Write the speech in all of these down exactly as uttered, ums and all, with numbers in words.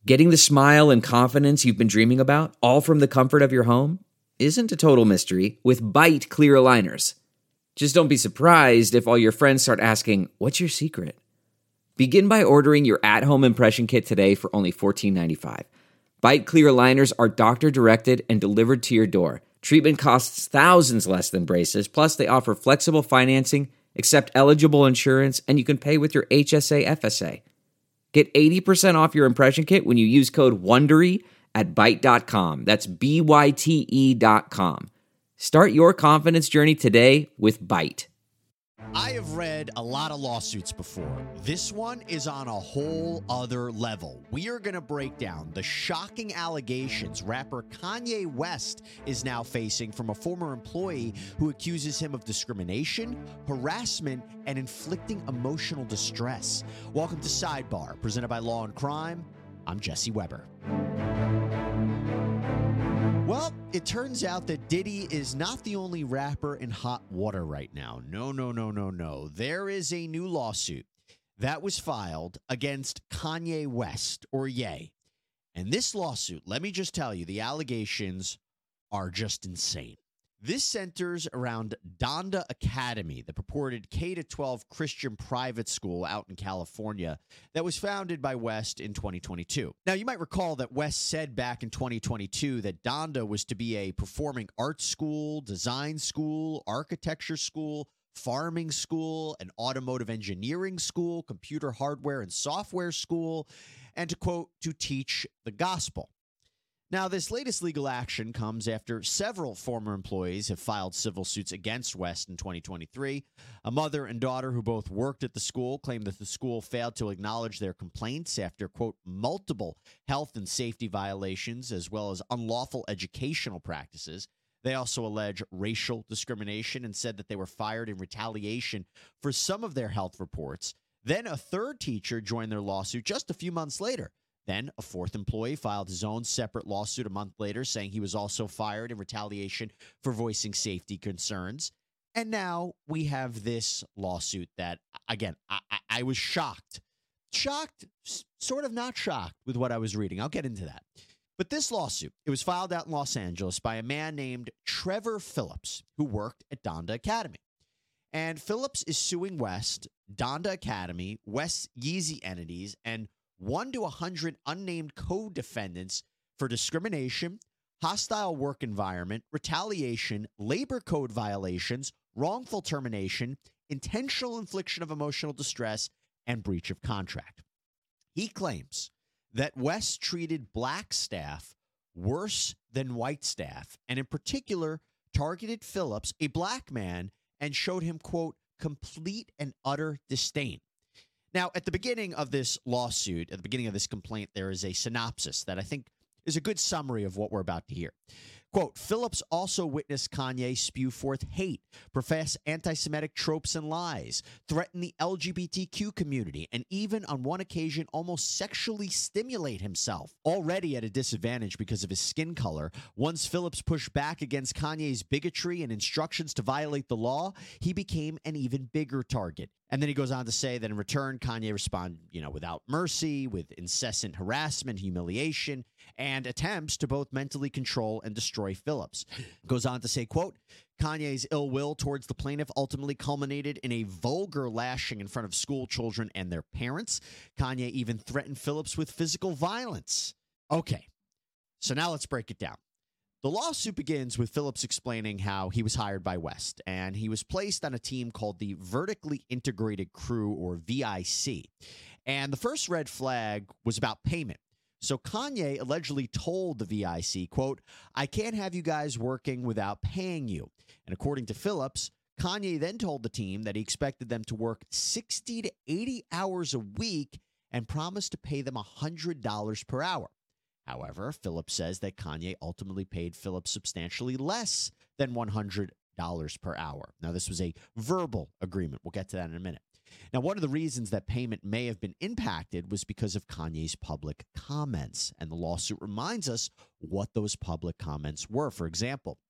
Getting the smile and confidence you've been dreaming about, all from the comfort of your home, isn't a total mystery with Byte clear aligners. Just don't be surprised if all your friends start asking, "What's your secret?" Begin by ordering your at-home impression kit today for only fourteen ninety-five. Byte clear aligners are doctor-directed and delivered to your door. Treatment costs thousands less than braces, plus they offer flexible financing, accept eligible insurance, and you can pay with your H S A F S A. Get eighty percent off your impression kit when you use code WONDERY at byte dot com. That's B Y T E dot com. Start your confidence journey today with Byte. I have read a lot of lawsuits before. This one is on a whole other level. We are going to break down the shocking allegations rapper Kanye West is now facing from a former employee who accuses him of discrimination, harassment, and inflicting emotional distress. Welcome to Sidebar, presented by Law and Crime. I'm Jesse Weber. Well, it turns out that Diddy is not the only rapper in hot water right now. No, no, no, no, no. There is a new lawsuit that was filed against Kanye West, or Ye. And this lawsuit, let me just tell you, the allegations are just insane. This centers around Donda Academy, the purported K through twelve Christian private school out in California that was founded by West in twenty twenty-two. Now, you might recall that West said back in twenty twenty-two that Donda was to be a performing arts school, design school, architecture school, farming school, an automotive engineering school, computer hardware and software school, and to quote, to teach the gospel. Now, this latest legal action comes after several former employees have filed civil suits against West in twenty twenty-three. A mother and daughter who both worked at the school claimed that the school failed to acknowledge their complaints after, quote, multiple health and safety violations, as well as unlawful educational practices. They also allege racial discrimination and said that they were fired in retaliation for some of their health reports. Then a third teacher joined their lawsuit just a few months later. Then a fourth employee filed his own separate lawsuit a month later, saying he was also fired in retaliation for voicing safety concerns. And now we have this lawsuit that, again, I, I, I was shocked. Shocked, sort of not shocked with what I was reading. I'll get into that. But this lawsuit, it was filed out in Los Angeles by a man named Trevor Phillips, who worked at Donda Academy. And Phillips is suing West, Donda Academy, West's Yeezy entities, and one to one hundred unnamed co-defendants for discrimination, hostile work environment, retaliation, labor code violations, wrongful termination, intentional infliction of emotional distress, and breach of contract. He claims that West treated black staff worse than white staff, and in particular targeted Phillips, a black man, and showed him, quote, complete and utter disdain. Now, at the beginning of this lawsuit, at the beginning of this complaint, there is a synopsis that I think is a good summary of what we're about to hear. Quote, Phillips also witnessed Kanye spew forth hate, profess anti-Semitic tropes and lies, threaten the L G B T Q community, and even on one occasion almost sexually stimulate himself. Already at a disadvantage because of his skin color, once Phillips pushed back against Kanye's bigotry and instructions to violate the law, he became an even bigger target. And then he goes on to say that in return, Kanye responded, you know, without mercy, with incessant harassment, humiliation, and attempts to both mentally control and destroy Phillips. Goes on to say, quote, Kanye's ill will towards the plaintiff ultimately culminated in a vulgar lashing in front of school children and their parents. Kanye even threatened Phillips with physical violence. Okay, so now let's break it down. The lawsuit begins with Phillips explaining how he was hired by West, and he was placed on a team called the Vertically Integrated Crew, or V I C. And the first red flag was about payment. So Kanye allegedly told the V I C, quote, I can't have you guys working without paying you. And according to Phillips, Kanye then told the team that he expected them to work sixty to eighty hours a week and promised to pay them one hundred dollars per hour. However, Phillips says that Kanye ultimately paid Phillips substantially less than one hundred dollars per hour. Now, this was a verbal agreement. We'll get to that in a minute. Now, one of the reasons that payment may have been impacted was because of Kanye's public comments. And the lawsuit reminds us what those public comments were. For example,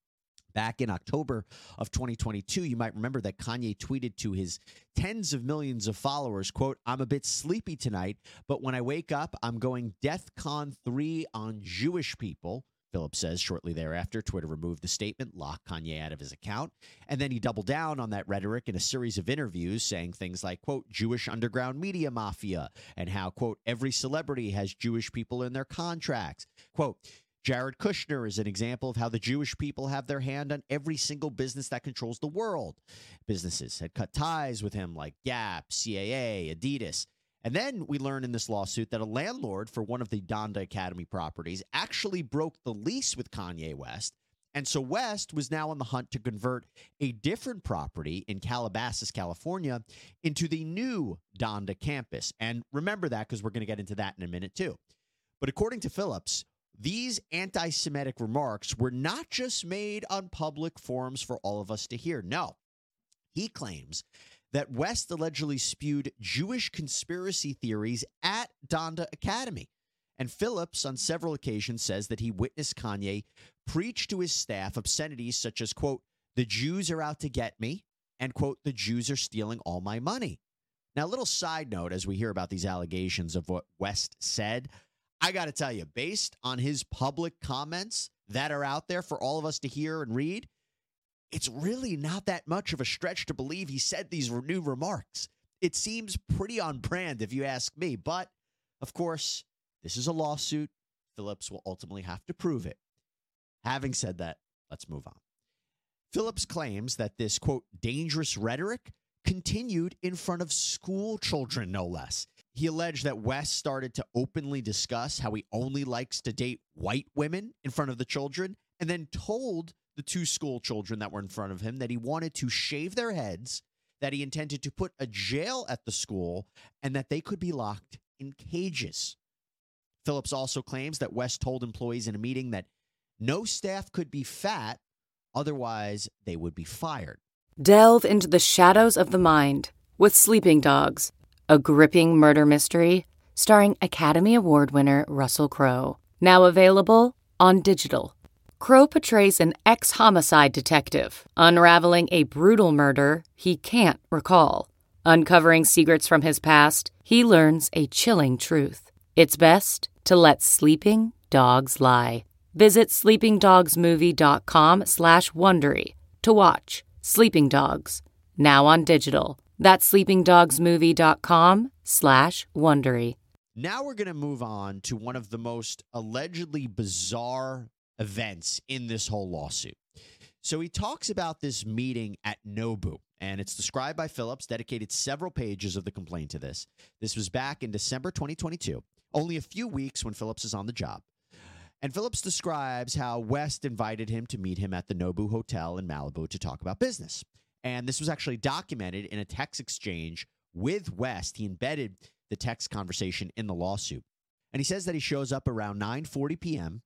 Back in October of twenty twenty-two, you might remember that Kanye tweeted to his tens of millions of followers, quote, "I'm a bit sleepy tonight, but when I wake up, I'm going DEFCON three on Jewish people." Phillips says shortly thereafter, Twitter removed the statement, locked Kanye out of his account, and then he doubled down on that rhetoric in a series of interviews saying things like, quote, "Jewish underground media mafia," and how, quote, "every celebrity has Jewish people in their contracts." Quote, "Jared Kushner is an example of how the Jewish people have their hand on every single business that controls the world." Businesses had cut ties with him like Gap, C A A, Adidas. And then we learn in this lawsuit that a landlord for one of the Donda Academy properties actually broke the lease with Kanye West. And so West was now on the hunt to convert a different property in Calabasas, California, into the new Donda campus. And remember that because we're going to get into that in a minute, too. But according to Phillips, these anti-Semitic remarks were not just made on public forums for all of us to hear. No, he claims that West allegedly spewed Jewish conspiracy theories at Donda Academy. And Phillips, on several occasions, says that he witnessed Kanye preach to his staff obscenities such as, quote, "the Jews are out to get me," and, quote, "the Jews are stealing all my money." Now, a little side note as we hear about these allegations of what West said, I got to tell you, based on his public comments that are out there for all of us to hear and read, it's really not that much of a stretch to believe he said these new remarks. It seems pretty on brand, if you ask me. But, of course, this is a lawsuit. Phillips will ultimately have to prove it. Having said that, let's move on. Phillips claims that this, quote, "dangerous rhetoric" continued in front of school children, no less. He alleged that West started to openly discuss how he only likes to date white women in front of the children, and then told the two school children that were in front of him that he wanted to shave their heads, that he intended to put a jail at the school, and that they could be locked in cages. Phillips also claims that West told employees in a meeting that no staff could be fat, otherwise they would be fired. Delve into the shadows of the mind with Sleeping Dogs, a gripping murder mystery starring Academy Award winner Russell Crowe. Now available on digital. Crowe portrays an ex-homicide detective unraveling a brutal murder he can't recall. Uncovering secrets from his past, he learns a chilling truth. It's best to let sleeping dogs lie. Visit sleepingdogsmovie.com slash Wondery to watch Sleeping Dogs, now on digital. That's sleepingdogsmovie.com slash Wondery. Now we're going to move on to one of the most allegedly bizarre events in this whole lawsuit. So he talks about this meeting at Nobu, and it's described by Phillips, dedicated several pages of the complaint to this. This was back in December twenty twenty-two, only a few weeks when Phillips is on the job. And Phillips describes how West invited him to meet him at the Nobu Hotel in Malibu to talk about business. And this was actually documented in a text exchange with West. He embedded the text conversation in the lawsuit. And he says that he shows up around nine forty p.m.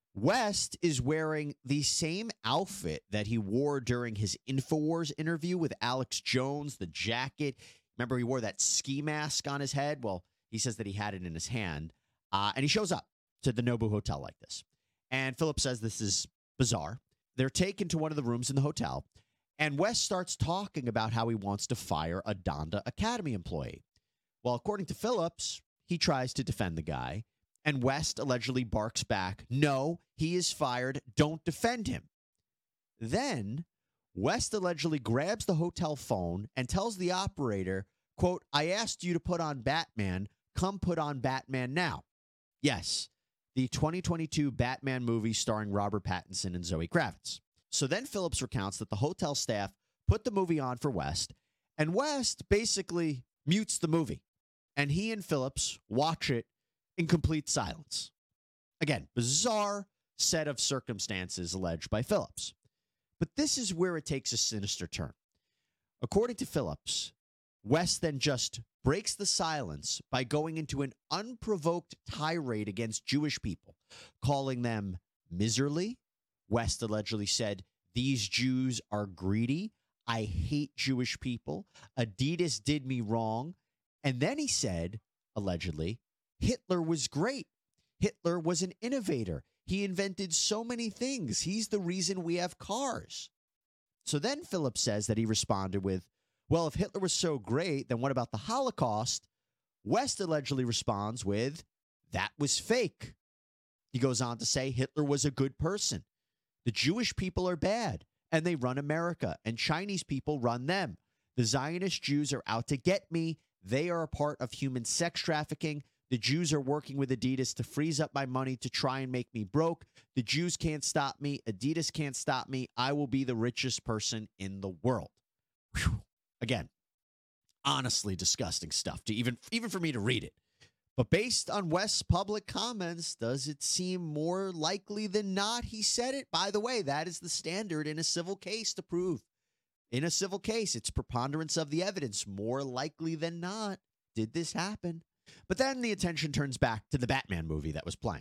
West is wearing the same outfit that he wore during his InfoWars interview with Alex Jones, the jacket. Remember, he wore that ski mask on his head? Well, he says that he had it in his hand. Uh, and he shows up to the Nobu Hotel like this. And Phillips says this is bizarre. They're taken to one of the rooms in the hotel, and West starts talking about how he wants to fire a Donda Academy employee. Well, according to Phillips, he tries to defend the guy, and West allegedly barks back, "No, he is fired. Don't defend him." Then West allegedly grabs the hotel phone and tells the operator, quote, "I asked you to put on Batman. Come put on Batman now." Yes, the twenty twenty-two Batman movie starring Robert Pattinson and Zoe Kravitz. So then Phillips recounts that the hotel staff put the movie on for West, and West basically mutes the movie, and he and Phillips watch it in complete silence. Again, bizarre set of circumstances alleged by Phillips. But this is where it takes a sinister turn. According to Phillips, West then just breaks the silence by going into an unprovoked tirade against Jewish people, calling them miserly. West allegedly said, "These Jews are greedy. I hate Jewish people. Adidas did me wrong." And then he said, allegedly, Hitler was great. Hitler was an innovator. He invented so many things. He's the reason we have cars. So then Phillips says that he responded with, well, if Hitler was so great, then what about the Holocaust? West allegedly responds with, that was fake. He goes on to say Hitler was a good person. The Jewish people are bad, and they run America, and Chinese people run them. The Zionist Jews are out to get me. They are a part of human sex trafficking. The Jews are working with Adidas to freeze up my money to try and make me broke. The Jews can't stop me. Adidas can't stop me. I will be the richest person in the world. Whew. Again, honestly disgusting stuff to even, even for me to read it. But based on West's public comments, does it seem more likely than not he said it? By the way, that is the standard in a civil case to prove. In a civil case, it's preponderance of the evidence. More likely than not, did this happen? But then the attention turns back to the Batman movie that was playing.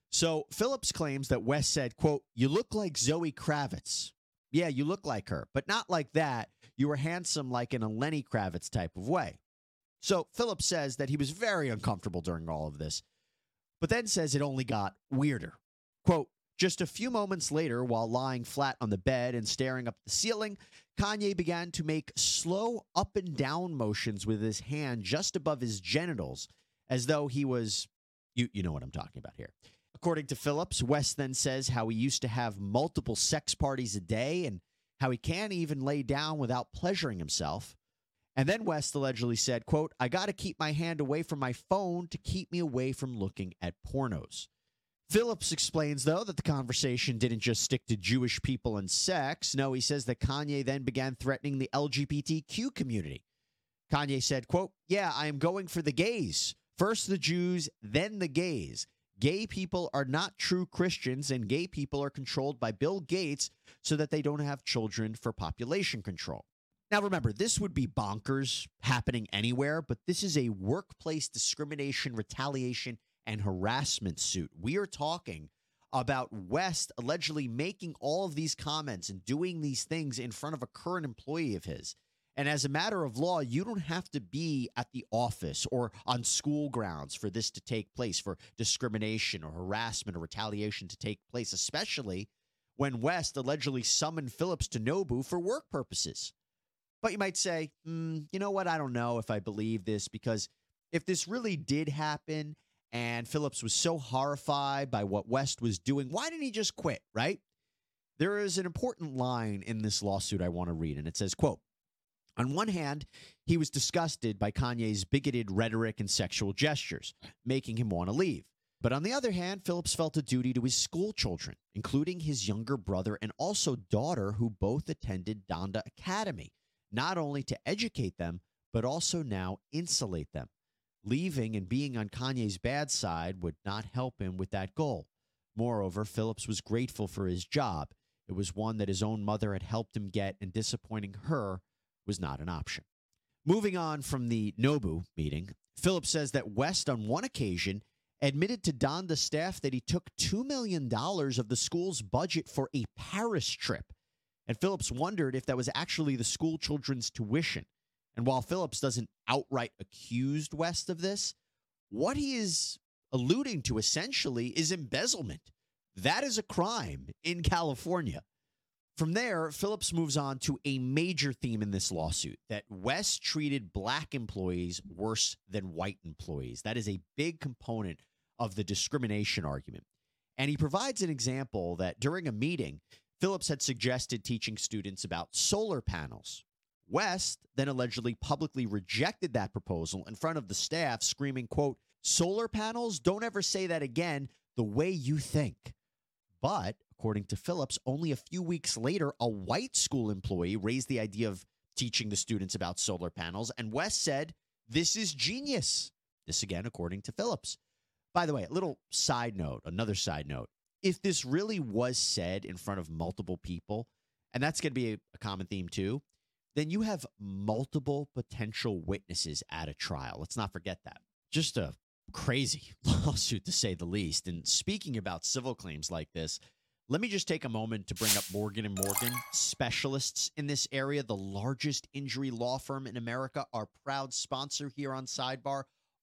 So Phillips claims that West said, quote, you look like Zoe Kravitz. Yeah, you look like her, but not like that. You were handsome like in a Lenny Kravitz type of way. So Phillips says that he was very uncomfortable during all of this, but then says it only got weirder. Quote, just a few moments later, while lying flat on the bed and staring up at the ceiling, Kanye began to make slow up and down motions with his hand just above his genitals, as though he was, you, you know what I'm talking about here. According to Phillips, West then says how he used to have multiple sex parties a day and how he can't even lay down without pleasuring himself. And then West allegedly said, quote, I got to keep my hand away from my phone to keep me away from looking at pornos. Phillips explains, though, that the conversation didn't just stick to Jewish people and sex. No, he says that Kanye then began threatening the L G B T Q community. Kanye said, quote, yeah, I am going for the gays. First the Jews, then the gays. Gay people are not true Christians, and gay people are controlled by Bill Gates so that they don't have children for population control. Now, remember, this would be bonkers happening anywhere, but this is a workplace discrimination, retaliation, and harassment suit. We are talking about West allegedly making all of these comments and doing these things in front of a current employee of his. And as a matter of law, you don't have to be at the office or on school grounds for this to take place, for discrimination or harassment or retaliation to take place, especially when West allegedly summoned Phillips to Nobu for work purposes. But you might say, mm, you know what? I don't know if I believe this, because if this really did happen and Phillips was so horrified by what West was doing, why didn't he just quit, right? There is an important line in this lawsuit I want to read, and it says, quote, on one hand, he was disgusted by Kanye's bigoted rhetoric and sexual gestures, making him want to leave. But on the other hand, Phillips felt a duty to his school children, including his younger brother and also daughter, who both attended Donda Academy, not only to educate them, but also now insulate them. Leaving and being on Kanye's bad side would not help him with that goal. Moreover, Phillips was grateful for his job. It was one that his own mother had helped him get, and disappointing her was not an option. Moving on from the Nobu meeting, Phillips says that West on one occasion admitted to Donda staff that he took two million dollars of the school's budget for a Paris trip. And Phillips wondered if that was actually the school children's tuition. And while Phillips doesn't outright accuse West of this, what he is alluding to essentially is embezzlement. That is a crime in California. From there, Phillips moves on to a major theme in this lawsuit, that West treated black employees worse than white employees. That is a big component of the discrimination argument. And he provides an example that during a meeting, Phillips had suggested teaching students about solar panels. West then allegedly publicly rejected that proposal in front of the staff, screaming, quote, solar panels? Don't ever say that again, the way you think. But according to Phillips, only a few weeks later, a white school employee raised the idea of teaching the students about solar panels, and West said, this is genius. This again, according to Phillips. By the way, a little side note, another side note. If this really was said in front of multiple people, and that's going to be a, a common theme too, then you have multiple potential witnesses at a trial. Let's not forget that. Just a crazy lawsuit, to say the least. And speaking about civil claims like this, let me just take a moment to bring up Morgan and Morgan, specialists in this area, the largest injury law firm in America, our proud sponsor here on Sidebar.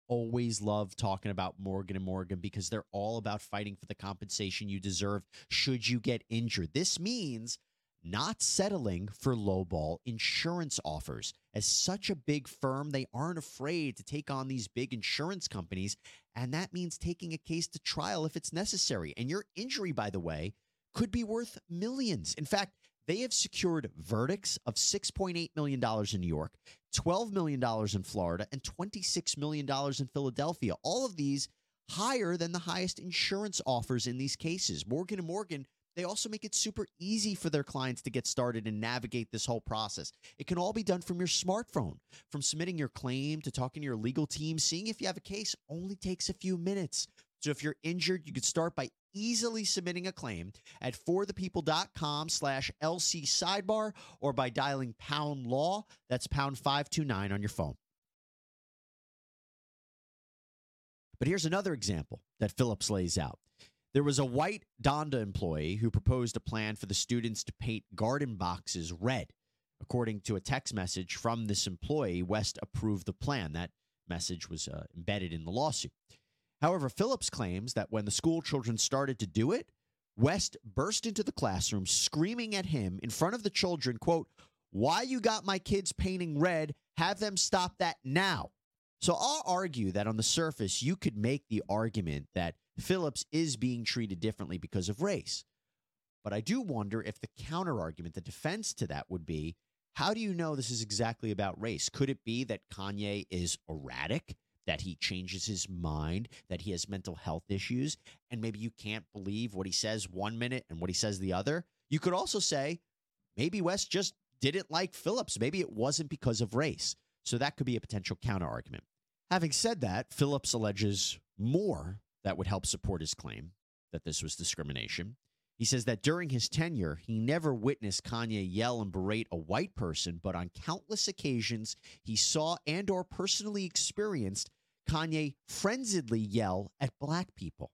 always love talking about Morgan and Morgan because they're all about fighting for the compensation you deserve should you get injured. This means not settling for lowball insurance offers. As such a big firm, they aren't afraid to take on these big insurance companies, and that means taking a case to trial if it's necessary. And your injury, by the way, could be worth millions. In fact, they have secured verdicts of six point eight million dollars in New York, twelve million dollars in Florida, and twenty-six million dollars in Philadelphia. All of these higher than the highest insurance offers in these cases. Morgan and Morgan, they also make it super easy for their clients to get started and navigate this whole process. It can all be done from your smartphone. From submitting your claim to talking to your legal team, seeing if you have a case only takes a few minutes. So if you're injured, you could start by easily submitting a claim at forthepeople.com slash LC sidebar or by dialing pound law. That's pound five two nine on your phone. But here's another example that Phillips lays out. There was a white Donda employee who proposed a plan for the students to paint garden boxes red. According to a text message from this employee, West approved the plan. That message was uh, embedded in the lawsuit. However, Phillips claims that when the school children started to do it, West burst into the classroom screaming at him in front of the children, quote, "Why you got my kids painting red? Have them stop that now." So I'll argue that on the surface, you could make the argument that Phillips is being treated differently because of race. But I do wonder if the counter argument, the defense to that would be, how do you know this is exactly about race? Could it be that Kanye is erratic, that he changes his mind, that he has mental health issues, and maybe you can't believe what he says one minute and what he says the other? You could also say maybe West just didn't like Phillips. Maybe it wasn't because of race. So that could be a potential counter argument. Having said that, Phillips alleges more that would help support his claim that this was discrimination. He says that during his tenure, he never witnessed Kanye yell and berate a white person, but on countless occasions, he saw and or personally experienced Kanye frenziedly yell at black people.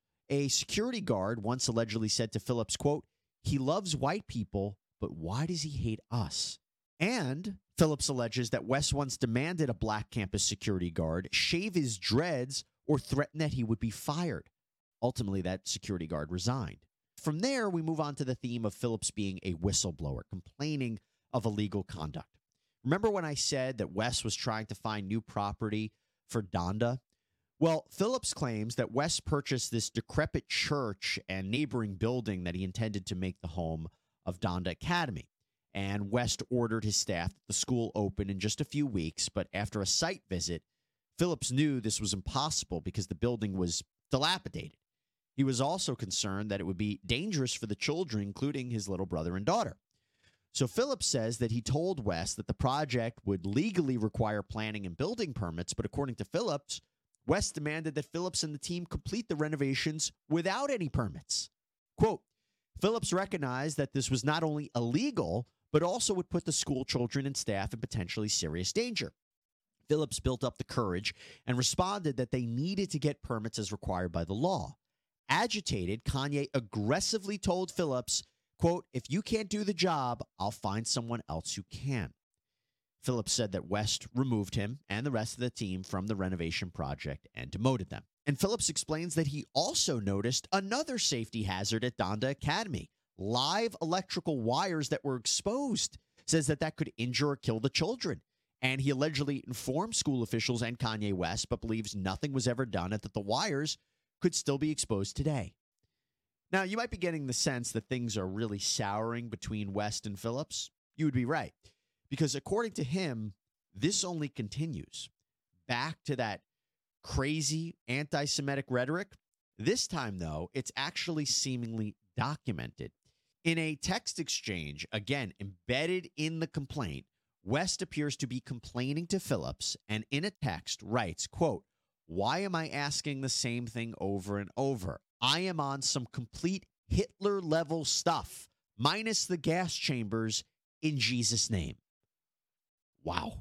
A security guard once allegedly said to Phillips, quote, "He loves white people, but why does he hate us?" And Phillips alleges that West once demanded a black campus security guard shave his dreads or threaten that he would be fired. Ultimately, that security guard resigned. From there, we move on to the theme of Phillips being a whistleblower, complaining of illegal conduct. Remember when I said that West was trying to find new property for Donda? Well, Phillips claims that West purchased this decrepit church and neighboring building that he intended to make the home of Donda Academy. And West ordered his staff that the school open in just a few weeks, but after a site visit, Phillips knew this was impossible because the building was dilapidated. He was also concerned that it would be dangerous for the children, including his little brother and daughter. So Phillips says that he told West that the project would legally require planning and building permits, but according to Phillips, West demanded that Phillips and the team complete the renovations without any permits. Quote, Phillips recognized that this was not only illegal, but also would put the school children and staff in potentially serious danger. Phillips built up the courage and responded that they needed to get permits as required by the law. Agitated, Kanye aggressively told Phillips, quote, "If you can't do the job, I'll find someone else who can." Phillips said that West removed him and the rest of the team from the renovation project and demoted them. And Phillips explains that he also noticed another safety hazard at Donda Academy, live electrical wires that were exposed. Says that that could injure or kill the children. And he allegedly informed school officials and Kanye West, but believes nothing was ever done and that the wires could still be exposed today. Now, you might be getting the sense that things are really souring between West and Phillips. You would be right. Because according to him, this only continues. Back to that crazy anti-Semitic rhetoric. This time, though, it's actually seemingly documented. In a text exchange, again, embedded in the complaint, West appears to be complaining to Phillips and in a text writes, quote, "Why am I asking the same thing over and over? I am on some complete Hitler-level stuff, minus the gas chambers, in Jesus' name." Wow.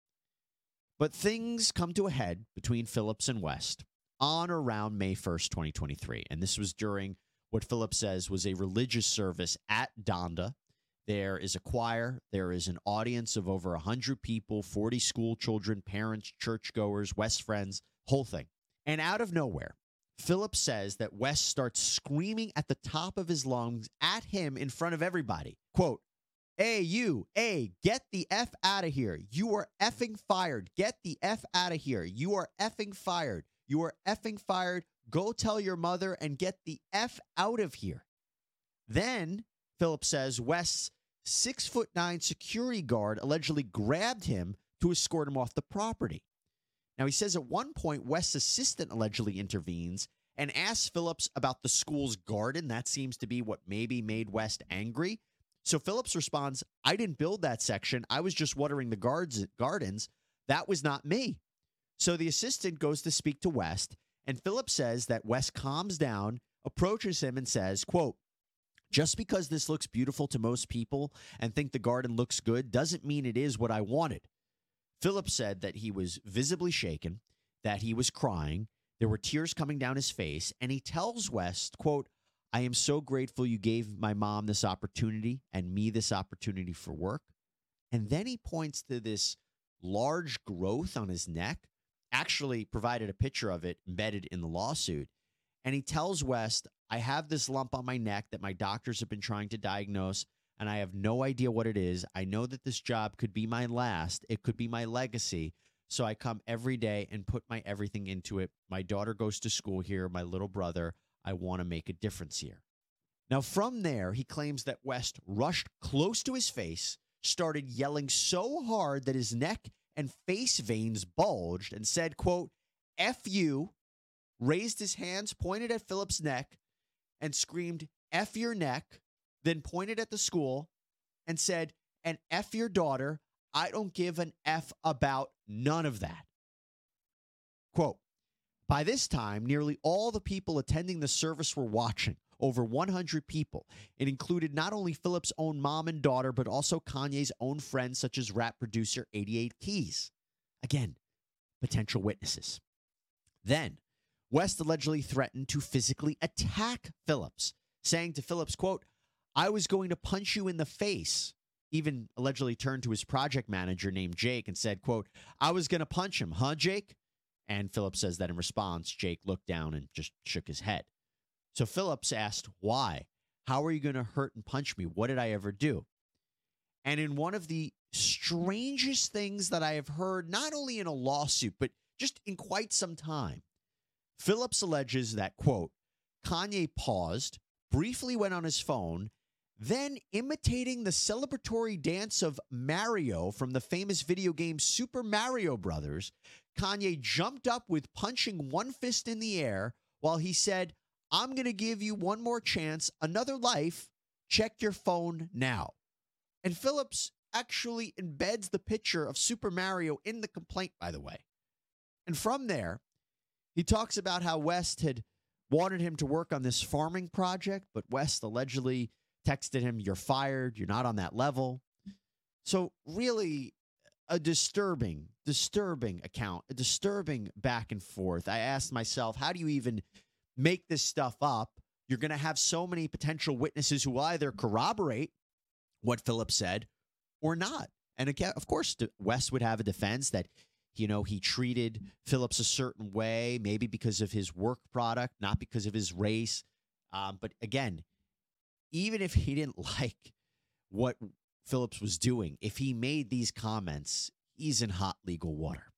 But things come to a head between Phillips and West on or around May first, twenty twenty-three. And this was during what Phillips says was a religious service at Donda. There is a choir. There is an audience of over one hundred people, forty school children, parents, churchgoers, West friends, whole thing. And out of nowhere, Phillips says that West starts screaming at the top of his lungs at him in front of everybody. Quote, "Hey, you, hey, get the F out of here. You are effing fired. Get the F out of here. You are effing fired. You are effing fired. Go tell your mother and get the F out of here." Then, Phillips says, West's six foot nine security guard allegedly grabbed him to escort him off the property. Now, he says at one point, West's assistant allegedly intervenes and asks Phillips about the school's garden. That seems to be what maybe made West angry. So Phillips responds, "I didn't build that section. I was just watering the guards, gardens. That was not me." So the assistant goes to speak to West, and Phillips says that West calms down, approaches him, and says, quote, "Just because this looks beautiful to most people and think the garden looks good doesn't mean it is what I wanted." Phillips said that he was visibly shaken, that he was crying, there were tears coming down his face, and he tells West, quote, "I am so grateful you gave my mom this opportunity and me this opportunity for work." And then he points to this large growth on his neck, actually provided a picture of it embedded in the lawsuit. And he tells West, "I have this lump on my neck that my doctors have been trying to diagnose, and I have no idea what it is. I know that this job could be my last. It could be my legacy. So I come every day and put my everything into it. My daughter goes to school here, my little brother. I want to make a difference here." Now, from there, he claims that West rushed close to his face, started yelling so hard that his neck and face veins bulged, and said, quote, "F you," raised his hands, pointed at Phillips' neck, and screamed, "F your neck," then pointed at the school and said, "And F your daughter. I don't give an F about none of that." Quote, "By this time, nearly all the people attending the service were watching, over one hundred people. It included not only Phillips' own mom and daughter, but also Kanye's own friends, such as rap producer eighty-eight Keys. Again, potential witnesses. Then, West allegedly threatened to physically attack Phillips, saying to Phillips, quote, "I was going to punch you in the face." Even allegedly turned to his project manager named Jake and said, quote, "I was going to punch him, huh, Jake?" And Phillips says that in response, Jake looked down and just shook his head. So Phillips asked, "Why? How are you going to hurt and punch me? What did I ever do?" And in one of the strangest things that I have heard, not only in a lawsuit, but just in quite some time, Phillips alleges that, quote, Kanye paused, briefly went on his phone, then imitating the celebratory dance of Mario from the famous video game Super Mario Brothers, Kanye jumped up with punching one fist in the air while he said, "I'm going to give you one more chance, another life. Check your phone now." And Phillips actually embeds the picture of Super Mario in the complaint, by the way. And from there, he talks about how West had wanted him to work on this farming project, but West allegedly texted him, "You're fired. You're not on that level." So really a disturbing, disturbing account, a disturbing back and forth. I asked myself, how do you even make this stuff up? You're going to have so many potential witnesses who will either corroborate what Phillips said or not. And again, of course, West would have a defense that, you know, he treated Phillips a certain way, maybe because of his work product, not because of his race. Um, but again, even if he didn't like what Phillips was doing, if he made these comments, he's in hot legal water.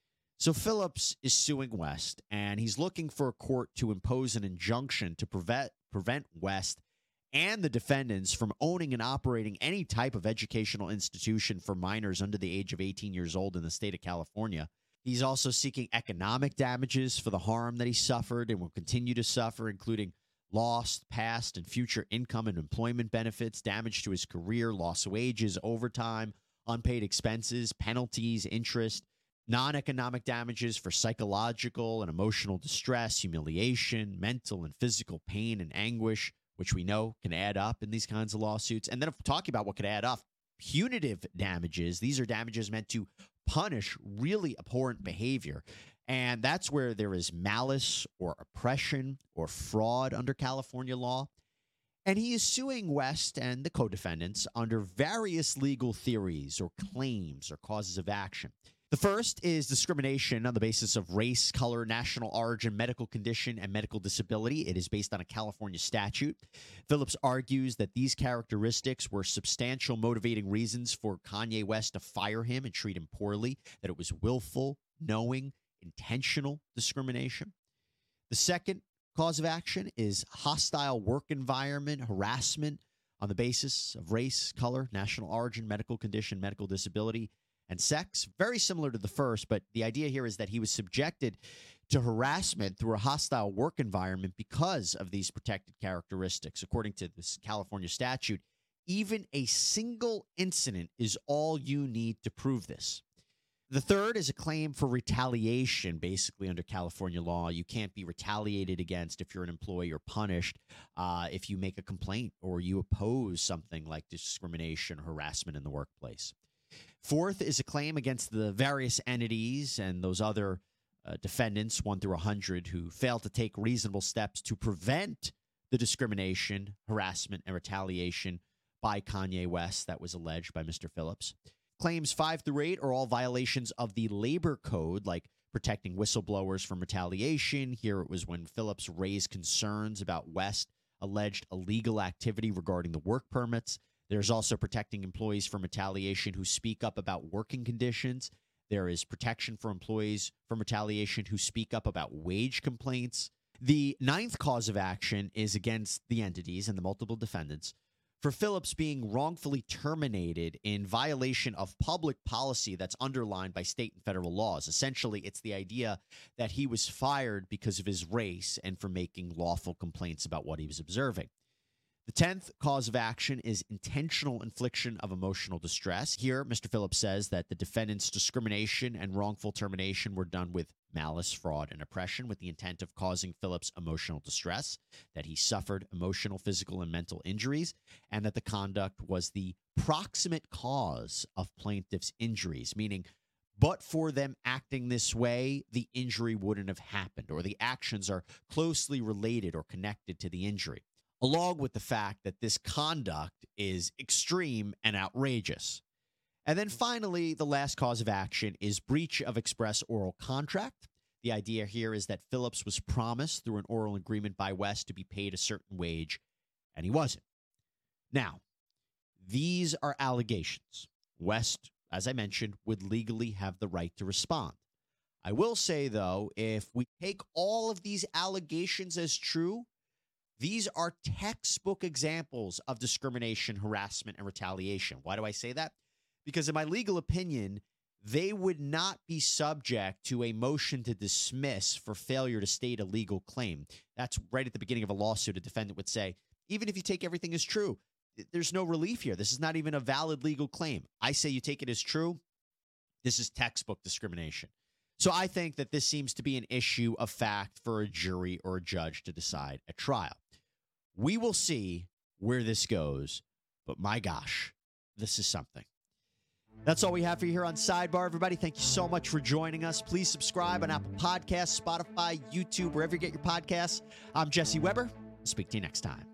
So Phillips is suing West, and he's looking for a court to impose an injunction to prevent prevent West and the defendants from owning and operating any type of educational institution for minors under the age of eighteen years old in the state of California. He's also seeking economic damages for the harm that he suffered and will continue to suffer, including lost past and future income and employment benefits, damage to his career, loss of wages, overtime, unpaid expenses, penalties, interest, non-economic damages for psychological and emotional distress, humiliation, mental and physical pain and anguish, which we know can add up in these kinds of lawsuits. And then if we're talking about what could add up, punitive damages. These are damages meant to punish really abhorrent behavior. And that's where there is malice or oppression or fraud under California law. And he is suing West and the co-defendants under various legal theories or claims or causes of action. The first is discrimination on the basis of race, color, national origin, medical condition, and medical disability. It is based on a California statute. Phillips argues that these characteristics were substantial motivating reasons for Kanye West to fire him and treat him poorly, that it was willful, knowing, intentional discrimination. The second cause of action is hostile work environment, harassment on the basis of race, color, national origin, medical condition, medical disability, and sex. Very similar to the first, but the idea here is that he was subjected to harassment through a hostile work environment because of these protected characteristics. According to this California statute, even a single incident is all you need to prove this. The third is a claim for retaliation. Basically, under California law, you can't be retaliated against if you're an employee or punished uh, if you make a complaint or you oppose something like discrimination or harassment in the workplace. Fourth is a claim against the various entities and those other uh, defendants, one through one hundred, who failed to take reasonable steps to prevent the discrimination, harassment, and retaliation by Kanye West that was alleged by Mister Phillips. Claims five through eight are all violations of the labor code, like protecting whistleblowers from retaliation. Here it was when Phillips raised concerns about West's alleged illegal activity regarding the work permits. There's also protecting employees from retaliation who speak up about working conditions. There is protection for employees from retaliation who speak up about wage complaints. The ninth cause of action is against the entities and the multiple defendants for Phillips being wrongfully terminated in violation of public policy that's underlined by state and federal laws. Essentially, it's the idea that he was fired because of his race and for making lawful complaints about what he was observing. The tenth cause of action is intentional infliction of emotional distress. Here, Mister Phillips says that the defendant's discrimination and wrongful termination were done with malice, fraud, and oppression with the intent of causing Phillips emotional distress, that he suffered emotional, physical, and mental injuries, and that the conduct was the proximate cause of plaintiff's injuries, meaning but for them acting this way, the injury wouldn't have happened, or the actions are closely related or connected to the injury, along with the fact that this conduct is extreme and outrageous. And then finally, the last cause of action is breach of express oral contract. The idea here is that Phillips was promised through an oral agreement by West to be paid a certain wage, and he wasn't. Now, these are allegations. West, as I mentioned, would legally have the right to respond. I will say, though, if we take all of these allegations as true, these are textbook examples of discrimination, harassment, and retaliation. Why do I say that? Because in my legal opinion, they would not be subject to a motion to dismiss for failure to state a legal claim. That's right at the beginning of a lawsuit. A defendant would say, even if you take everything as true, there's no relief here. This is not even a valid legal claim. I say you take it as true. This is textbook discrimination. So I think that this seems to be an issue of fact for a jury or a judge to decide at trial. We will see where this goes, but my gosh, this is something. That's all we have for you here on Sidebar, everybody. Thank you so much for joining us. Please subscribe on Apple Podcasts, Spotify, YouTube, wherever you get your podcasts. I'm Jesse Weber. Speak to you next time.